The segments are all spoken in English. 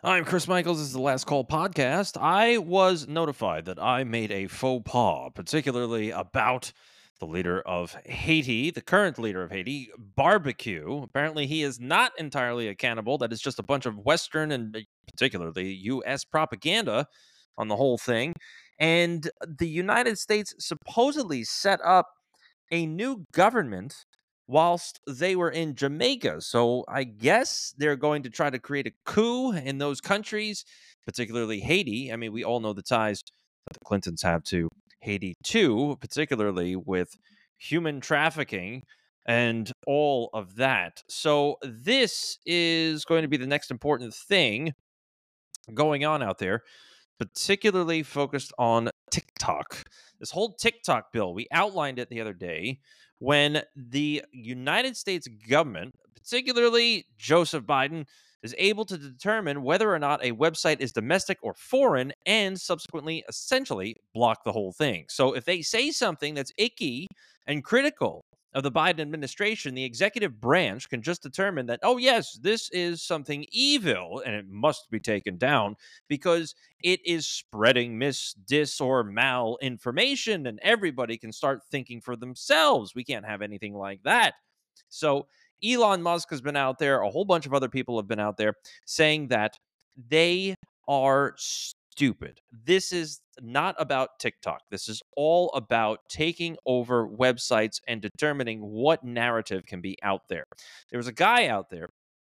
I'm Chris Michaels. This is the Last Call podcast. I was notified that I made a faux pas, particularly about the leader of Haiti, the current leader of Haiti, Barbecue. Apparently, he is not entirely a cannibal. That is just a bunch of Western and particularly U.S. propaganda on the whole thing. And the United States supposedly set up a new government whilst they were in Jamaica. So I guess they're going to try to create a coup in those countries, particularly Haiti. I mean, we all know the ties that the Clintons have to Haiti too, particularly with human trafficking and all of that. So this is going to be the next important thing going on out there, particularly focused on TikTok. This whole TikTok bill, we outlined it the other day when the United States government, particularly Joseph Biden, is able to determine whether or not a website is domestic or foreign and subsequently essentially block the whole thing. So if they say something that's icky and critical of the Biden administration, the executive branch can just determine that, oh, yes, this is something evil and it must be taken down because it is spreading dis, or mal information, and everybody can start thinking for themselves. We can't have anything like that. So, Elon Musk has been out there, a whole bunch of other people have been out there saying that they are stupid. This is not about TikTok. This is all about taking over websites and determining what narrative can be out there. There was a guy out there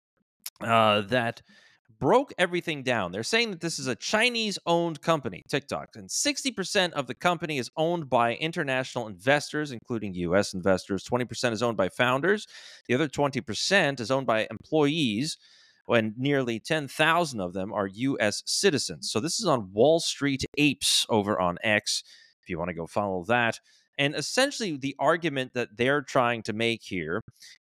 that broke everything down. They're saying that this is a Chinese owned company, TikTok, and 60% of the company is owned by international investors, including US investors. 20% is owned by founders. The other 20% is owned by employees, when nearly 10,000 of them are US citizens. So this is on Wall Street Apes over on X, if you want to go follow that. And essentially, the argument that they're trying to make here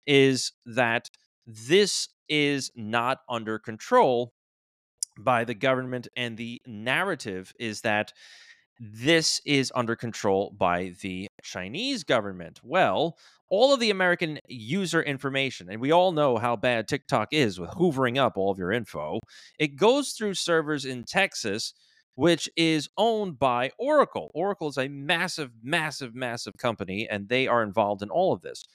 is that this is not under control by the government, and the narrative is that this is under control by the Chinese government. Well, all of the American user information, and we all know how bad TikTok is with hoovering up all of your info, it goes through servers in Texas, which is owned by Oracle. Oracle is a massive, massive, massive company, and they are involved in all of this.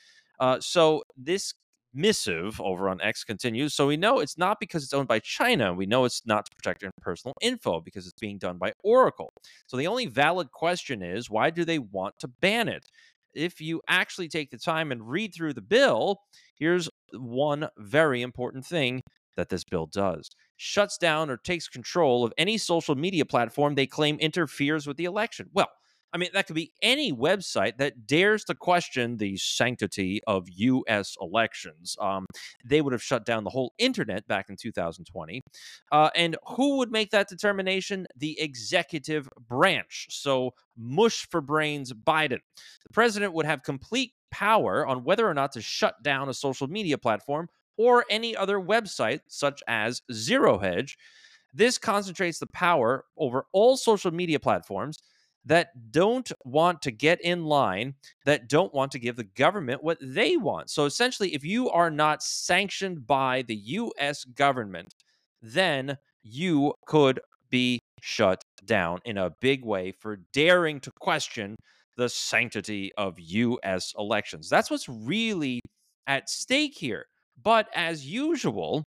So this missive over on X continues. So we know it's not because it's owned by China. We know it's not to protect your personal info because it's being done by Oracle. So the only valid question is, why do they want to ban it? If you actually take the time and read through the bill, here's one very important thing that this bill does: shuts down or takes control of any social media platform they claim interferes with the election. Well, I mean, that could be any website that dares to question the sanctity of U.S. elections. They would have shut down the whole internet back in 2020. And who would make that determination? The executive branch. So, mush for brains, Biden. The president would have complete power on whether or not to shut down a social media platform or any other website, such as Zero Hedge. This concentrates the power over all social media platforms that don't want to get in line, that don't want to give the government what they want. So essentially, if you are not sanctioned by the US government, then you could be shut down in a big way for daring to question the sanctity of US elections. That's what's really at stake here. But as usual,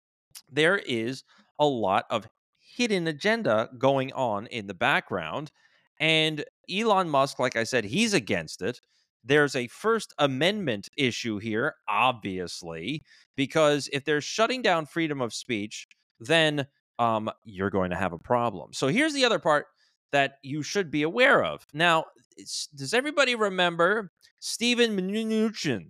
there is a lot of hidden agenda going on in the background. And Elon Musk, like I said, he's against it. There's a First Amendment issue here, obviously, because if they're shutting down freedom of speech, then you're going to have a problem. So here's the other part that you should be aware of. Now, does everybody remember Stephen Mnuchin?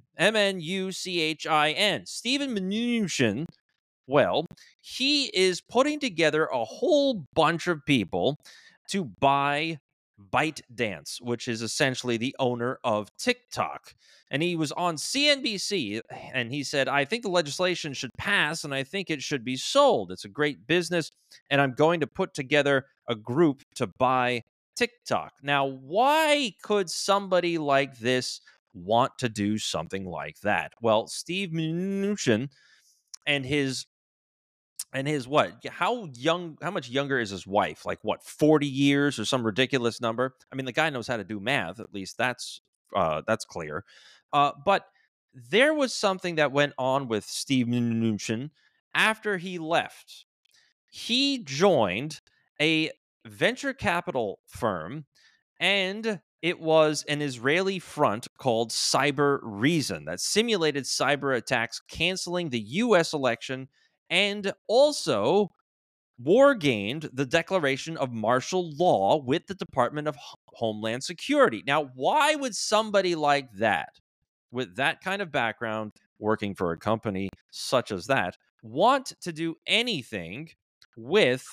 Mnuchin. Stephen Mnuchin, well, he is putting together a whole bunch of people to buy ByteDance, which is essentially the owner of TikTok. And he was on CNBC and he said, I think the legislation should pass and I think it should be sold. It's a great business. And I'm going to put together a group to buy TikTok. Now, why could somebody like this want to do something like that? Well, Steve Mnuchin and And his what? How young? How much younger is his wife? Like what? 40 years or some ridiculous number? I mean, the guy knows how to do math. At least that's clear. But there was something that went on with Steve Mnuchin after he left. He joined a venture capital firm, and it was an Israeli front called Cyber Reason that simulated cyber attacks, canceling the US election, and also war gamed the declaration of martial law with the Department of Homeland Security. Now, why would somebody like that, with that kind of background, working for a company such as that, want to do anything with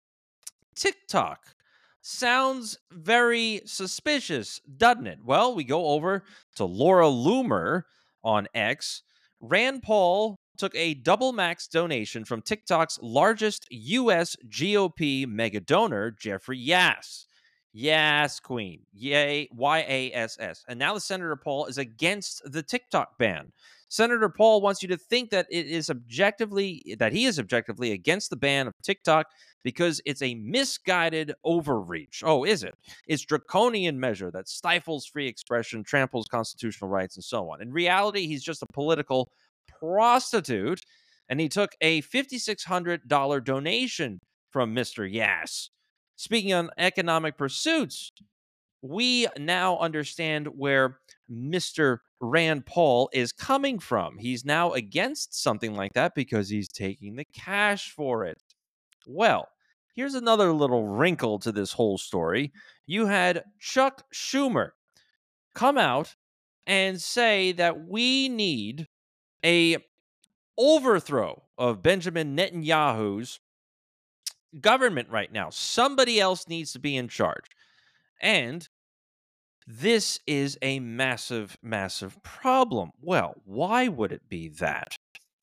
TikTok? Sounds very suspicious, doesn't it? Well, we go over to Laura Loomer on X. Rand Paul took a double max donation from TikTok's largest U.S. GOP mega donor, Jeffrey Yass. Yass Queen. Yay, YASS. And now the Senator Paul is against the TikTok ban. Senator Paul wants you to think that he is objectively against the ban of TikTok because it's a misguided overreach. Oh, is it? It's draconian measure that stifles free expression, tramples constitutional rights, and so on. In reality, he's just a political prostitute, and he took a $5,600 donation from Mr. Yass. Speaking on economic pursuits, we now understand where Mr. Rand Paul is coming from. He's now against something like that because he's taking the cash for it. Well, here's another little wrinkle to this whole story. You had Chuck Schumer come out and say that we need a overthrow of Benjamin Netanyahu's government right now. Somebody else needs to be in charge. And this is a massive, massive problem. Well, why would it be that?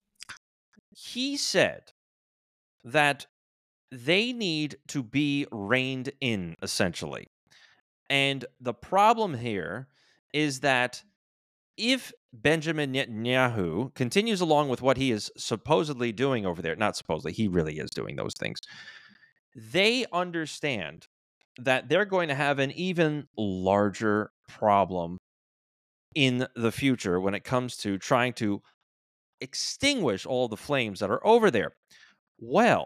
He said that they need to be reined in, essentially. And the problem here is that if Benjamin Netanyahu continues along with what he is supposedly doing over there, not supposedly, he really is doing those things, they understand that they're going to have an even larger problem in the future when it comes to trying to extinguish all the flames that are over there. Well,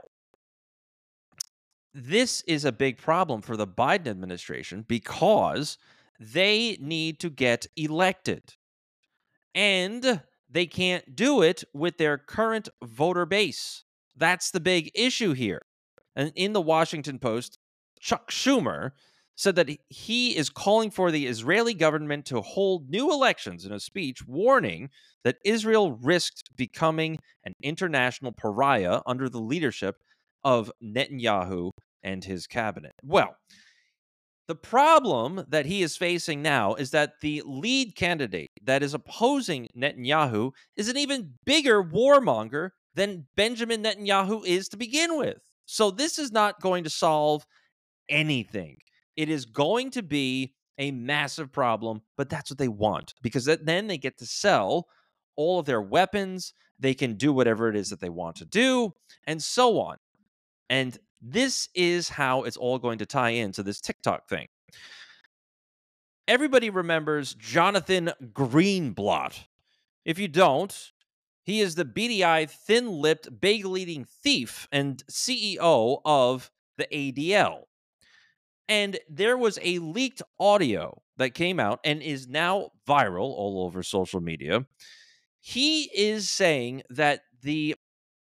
this is a big problem for the Biden administration because they need to get elected. And they can't do it with their current voter base. That's the big issue here. And in the Washington Post, Chuck Schumer said that he is calling for the Israeli government to hold new elections in a speech warning that Israel risked becoming an international pariah under the leadership of Netanyahu and his cabinet. Well, the problem that he is facing now is that the lead candidate that is opposing Netanyahu is an even bigger warmonger than Benjamin Netanyahu is to begin with. So this is not going to solve anything. It is going to be a massive problem, but that's what they want because then they get to sell all of their weapons. They can do whatever it is that they want to do, and so on. And this is how it's all going to tie into this TikTok thing. Everybody remembers Jonathan Greenblatt. If you don't, he is the beady-eyed, thin-lipped, bagel-eating thief and CEO of the ADL. And there was a leaked audio that came out and is now viral all over social media. He is saying that the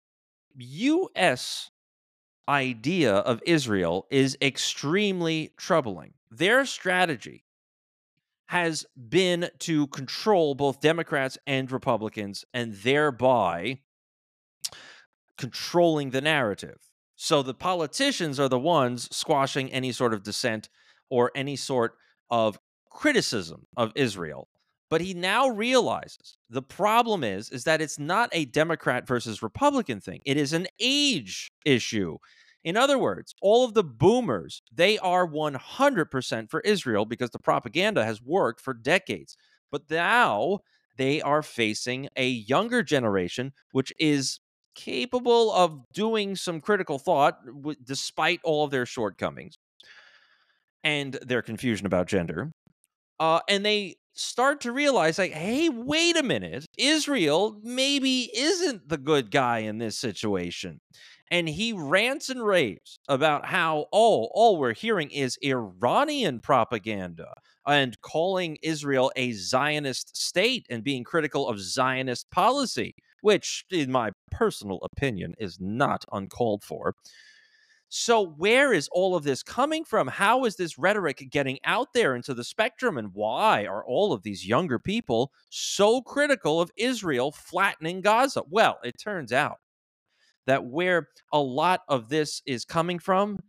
U.S. idea of Israel is extremely troubling. Their strategy has been to control both Democrats and Republicans and thereby controlling the narrative. So the politicians are the ones squashing any sort of dissent or any sort of criticism of Israel. But he now realizes the problem is that it's not a Democrat versus Republican thing. It is an age issue. In other words, all of the boomers, they are 100% for Israel because the propaganda has worked for decades. But now they are facing a younger generation, which is capable of doing some critical thought despite all of their shortcomings and their confusion about gender. And they start to realize, like, hey, wait a minute, Israel maybe isn't the good guy in this situation. And he rants and raves about how, all we're hearing is Iranian propaganda and calling Israel a Zionist state and being critical of Zionist policy, which, in my personal opinion, is not uncalled for. So, where is all of this coming from? How is this rhetoric getting out there into the spectrum? And why are all of these younger people so critical of Israel flattening Gaza? Well, it turns out that where a lot of this is coming from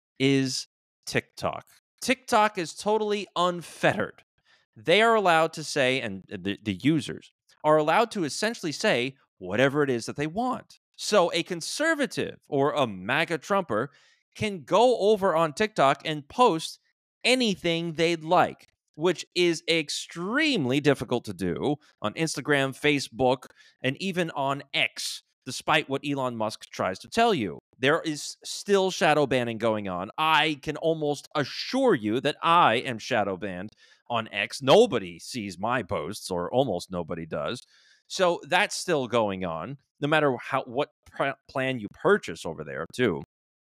is TikTok. TikTok is totally unfettered. They are allowed to say, and the users are allowed to essentially say whatever it is that they want. So a conservative or a MAGA Trumper can go over on TikTok and post anything they'd like, which is extremely difficult to do on Instagram, Facebook, and even on X, despite what Elon Musk tries to tell you. There is still shadow banning going on. I can almost assure you that I am shadow banned on X. Nobody sees my posts, or almost nobody does. So that's still going on, no matter what plan you purchase over there, too.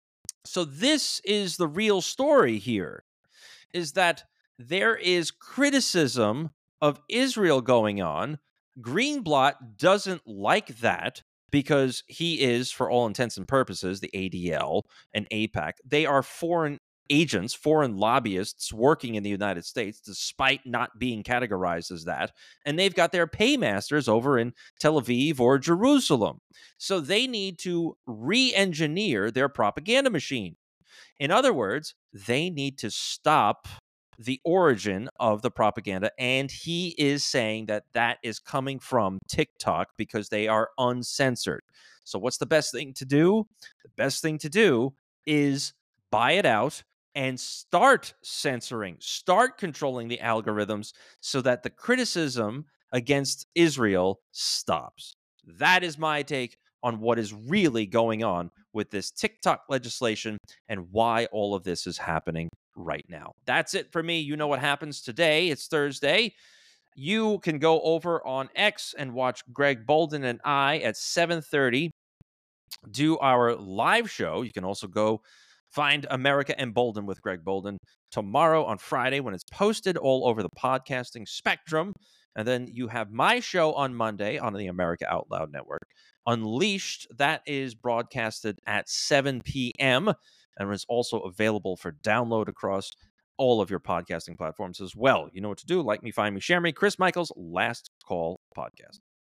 So this is the real story here, is that there is criticism of Israel going on. Greenblatt doesn't like that because he is, for all intents and purposes, the ADL and AIPAC. They are foreign agents, foreign lobbyists working in the United States, despite not being categorized as that. And they've got their paymasters over in Tel Aviv or Jerusalem. So they need to re engineer their propaganda machine. In other words, they need to stop the origin of the propaganda. And he is saying that that is coming from TikTok because they are uncensored. So, what's the best thing to do? The best thing to do is buy it out and start censoring, start controlling the algorithms so that the criticism against Israel stops. That is my take on what is really going on with this TikTok legislation and why all of this is happening right now. That's it for me. You know what happens today. It's Thursday. You can go over on X and watch Greg Bolden and I at 7:30 do our live show. You can also go find America Emboldened with Greg Bolden tomorrow on Friday when it's posted all over the podcasting spectrum. And then you have my show on Monday on the America Out Loud Network, Unleashed. That is broadcasted at 7 p.m. and is also available for download across all of your podcasting platforms as well. You know what to do. Like me, find me, share me. Chris Michaels, Last Call Podcast.